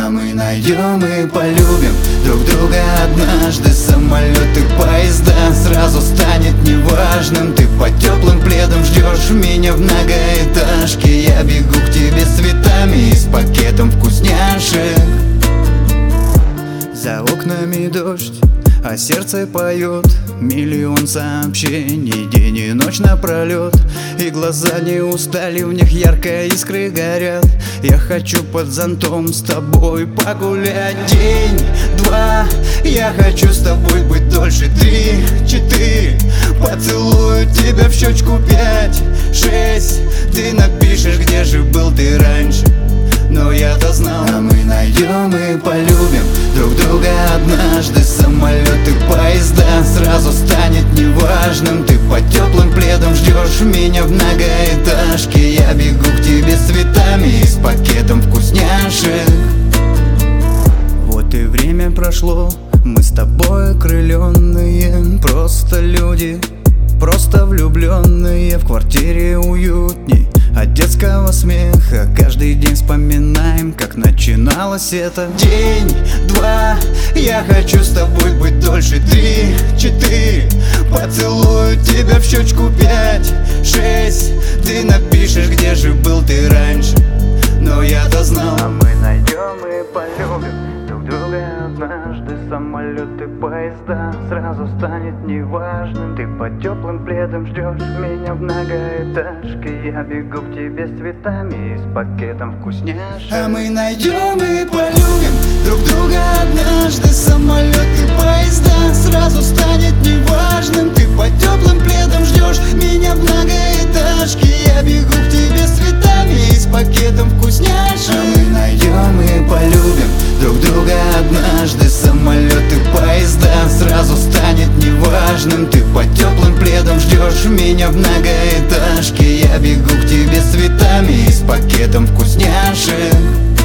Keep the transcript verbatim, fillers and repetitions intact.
А мы найдем и полюбим друг друга однажды. Самолеты, поезда, сразу станет неважным. Ты под теплым пледом ждешь меня в многоэтажке. Я бегу к тебе с цветами и с пакетом вкусняшек. За окнами дождь, а сердце поет миллион сообщений день и ночь напролет. И глаза не устали, в них ярко искры горят. Я хочу под зонтом с тобой погулять. День, два, я хочу с тобой быть дольше. Три, четыре, поцелую тебя в щечку. Пять, шесть, ты напишешь, где же был ты раньше. Но я-то знал, а мы найдем и полюбим друг друга однажды. Самолеты, поезда, сразу станет неважным. Ты под теплым пледом ждешь меня в многоэтажке. Я бегу к тебе с цветами и с пакетом вкусняшек. Вот и время прошло, мы с тобой окрыленные. Просто люди, просто влюбленные. В квартире уютней от детского смеха. Каждый день вспоминаем, как начиналось это. День, два, я хочу с тобой быть дольше. Три, четыре, поцелую тебя в щечку. Пять, шесть, ты напишешь, где же был ты раньше. Но я-то знал, а мы найдем и полюбим друг друга однажды. Самолеты, поезда, сразу станет неважным. Ты под теплым пледом ждешь меня в многоэтажке. Я бегу к тебе с цветами и с пакетом вкусняшек. а мы найдем и полюбим друг друга однажды. Самолеты, поезда, сразу станет неважным. Ты под теплым пледом ждешь меня в многоэтажке. Я бегу к тебе с цветами и с пакетом вкусняшек. А мы найдем и полюбим друг друга однажды. Самолеты, поезда, сразу станет неважным. Ты под теплым пледом ждешь меня в многоэтажке. Я бегу к тебе с цветами и с пакетом вкусняшек.